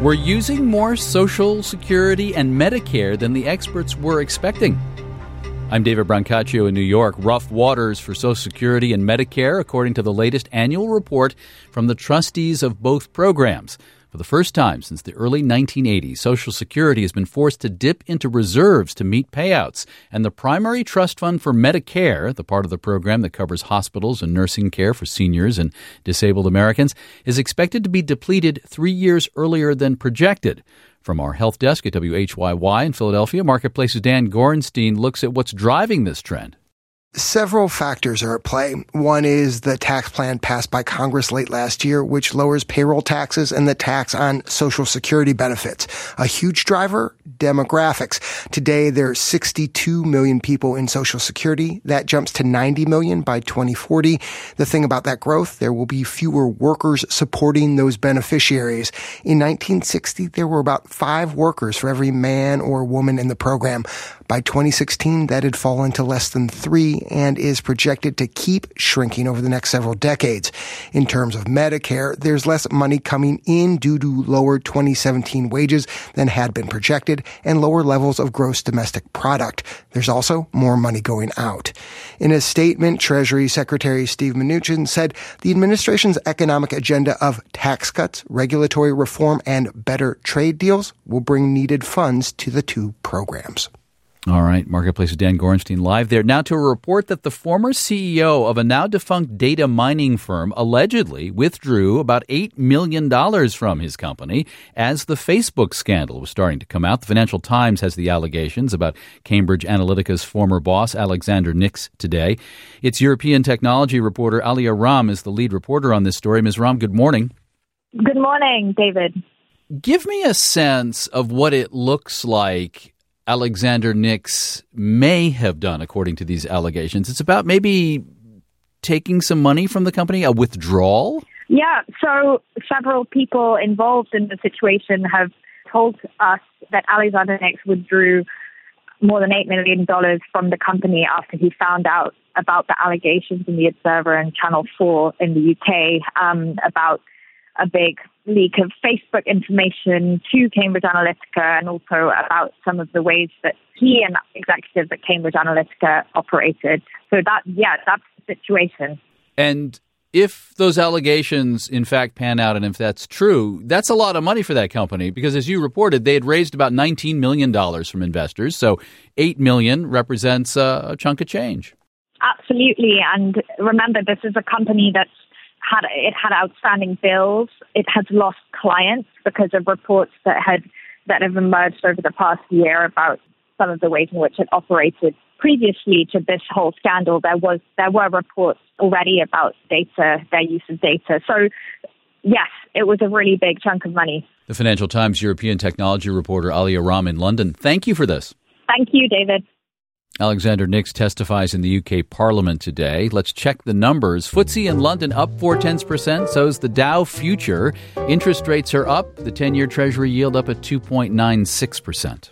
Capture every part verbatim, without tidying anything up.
We're using more Social Security and Medicare than the experts were expecting. I'm David Brancaccio in New York. Rough waters for Social Security and Medicare, according to the latest annual report from the trustees of both programs. For the first time since the early nineteen eighties, Social Security has been forced to dip into reserves to meet payouts. And the primary trust fund for Medicare, the part of the program that covers hospitals and nursing care for seniors and disabled Americans, is expected to be depleted three years earlier than projected. From our health desk at W H Y Y in Philadelphia, Marketplace's Dan Gorenstein looks at what's driving this trend. Several factors are at play. One is the tax plan passed by Congress late last year, which lowers payroll taxes and the tax on Social Security benefits. A huge driver, demographics. Today, there are sixty-two million people in Social Security. That jumps to ninety million by twenty forty. The thing about that growth, there will be fewer workers supporting those beneficiaries. In nineteen sixty, there were about five workers for every man or woman in the program. By twenty sixteen, that had fallen to less than three and is projected to keep shrinking over the next several decades. In terms of Medicare, there's less money coming in due to lower twenty seventeen wages than had been projected and lower levels of gross domestic product. There's also more money going out. In a statement, Treasury Secretary Steve Mnuchin said the administration's economic agenda of tax cuts, regulatory reform, and better trade deals will bring needed funds to the two programs. All right, Marketplace's Dan Gorenstein live there. Now to a report that the former C E O of a now-defunct data mining firm allegedly withdrew about eight million dollars from his company as the Facebook scandal was starting to come out. The Financial Times has the allegations about Cambridge Analytica's former boss, Alexander Nix, today. Its European technology reporter, Alia Ram, is the lead reporter on this story. Miz Ram, good morning. Good morning, David. Give me a sense of what it looks like Alexander Nix may have done, according to these allegations. It's about maybe taking some money from the company, a withdrawal? Yeah, so several people involved in the situation have told us that Alexander Nix withdrew more than eight million dollars from the company after he found out about the allegations in the Observer and Channel four in the U K um, about a big leak of Facebook information to Cambridge Analytica and also about some of the ways that he and executives at Cambridge Analytica operated. So that, yeah, that's the situation. And if those allegations, in fact, pan out and if that's true, that's a lot of money for that company because, as you reported, they had raised about nineteen million dollars from investors. So eight million dollars represents a, a chunk of change. Absolutely. And remember, this is a company that's Had it had outstanding bills. It has lost clients because of reports that had that have emerged over the past year about some of the ways in which it operated previously to this whole scandal. There was there were reports already about data, their use of data. So, yes, it was a really big chunk of money. The Financial Times European technology reporter Alia Ram in London. Thank you for this. Thank you, David. Alexander Nix testifies in the U K Parliament today. Let's check the numbers. F T S E in London up four tenths percent. So's the Dow future. Interest rates are up. The ten-year Treasury yield up at two point nine six percent.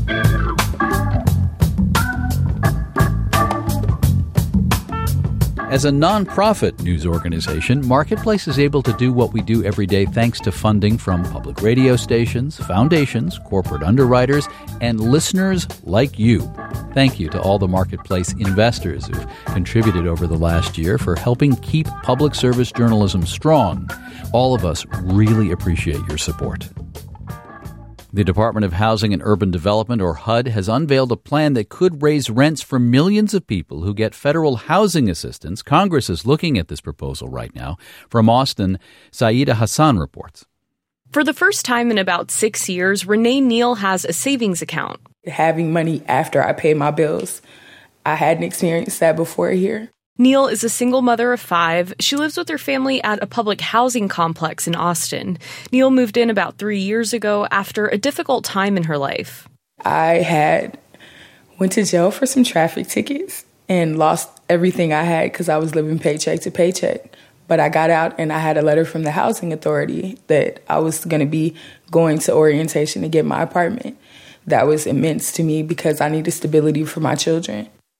As a nonprofit news organization, Marketplace is able to do what we do every day thanks to funding from public radio stations, foundations, corporate underwriters, and listeners like you. Thank you to all the Marketplace investors who've contributed over the last year for helping keep public service journalism strong. All of us really appreciate your support. The Department of Housing and Urban Development, or H U D, has unveiled a plan that could raise rents for millions of people who get federal housing assistance. Congress is looking at this proposal right now. From Austin, Saida Hassan reports. For the first time in about six years, Renee Neal has a savings account. Having money after I pay my bills, I hadn't experienced that before here. Neal is a single mother of five. She lives with her family at a public housing complex in Austin. Neal moved in about three years ago after a difficult time in her life. I had went to jail for some traffic tickets and lost everything I had because I was living paycheck to paycheck. But I got out and I had a letter from the housing authority that I was going to be going to orientation to get my apartment. That was immense to me because I needed stability for my children.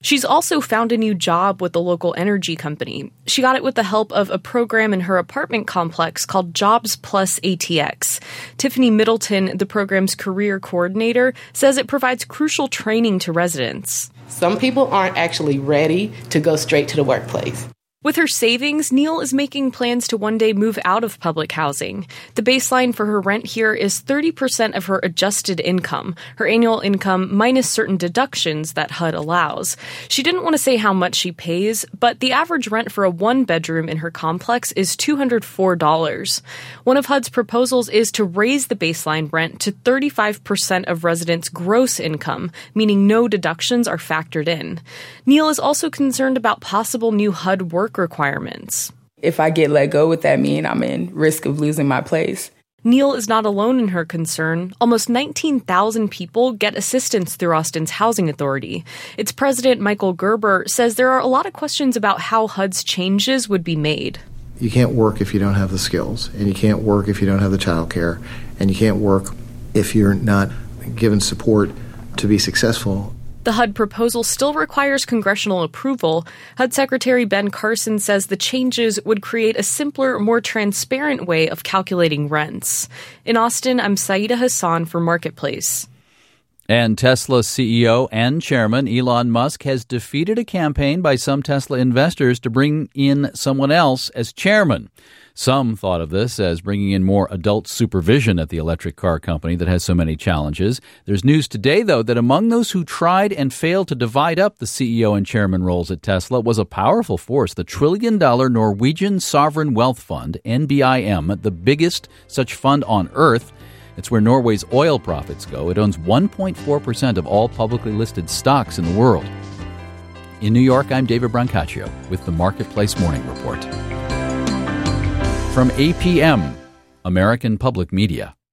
She's also found a new job with the local energy company. She got it with the help of a program in her apartment complex called Jobs Plus A T X. Tiffany Middleton, the program's career coordinator, says it provides crucial training to residents. Some people aren't actually ready to go straight to the workplace. With her savings, Neil is making plans to one day move out of public housing. The baseline for her rent here is thirty percent of her adjusted income, her annual income minus certain deductions that H U D allows. She didn't want to say how much she pays, but the average rent for a one-bedroom in her complex is two hundred four dollars. One of H U D's proposals is to raise the baseline rent to thirty-five percent of residents' gross income, meaning no deductions are factored in. Neil is also concerned about possible new H U D work requirements. If I get let go, would that mean I'm in risk of losing my place? Neil is not alone in her concern. Almost nineteen thousand people get assistance through Austin's housing authority. Its president, Michael Gerber, says there are a lot of questions about how H U D's changes would be made. You can't work if you don't have the skills, and you can't work if you don't have the child care, and you can't work if you're not given support to be successful. The H U D proposal still requires congressional approval. H U D Secretary Ben Carson says the changes would create a simpler, more transparent way of calculating rents. In Austin, I'm Saida Hassan for Marketplace. And Tesla C E O and chairman Elon Musk has defeated a campaign by some Tesla investors to bring in someone else as chairman. Some thought of this as bringing in more adult supervision at the electric car company that has so many challenges. There's news today, though, that among those who tried and failed to divide up the C E O and chairman roles at Tesla was a powerful force, the trillion-dollar Norwegian Sovereign Wealth Fund, N B I M, the biggest such fund on Earth. It's where Norway's oil profits go. It owns one point four percent of all publicly listed stocks in the world. In New York, I'm David Brancaccio with the Marketplace Morning Report. From A P M, American Public Media.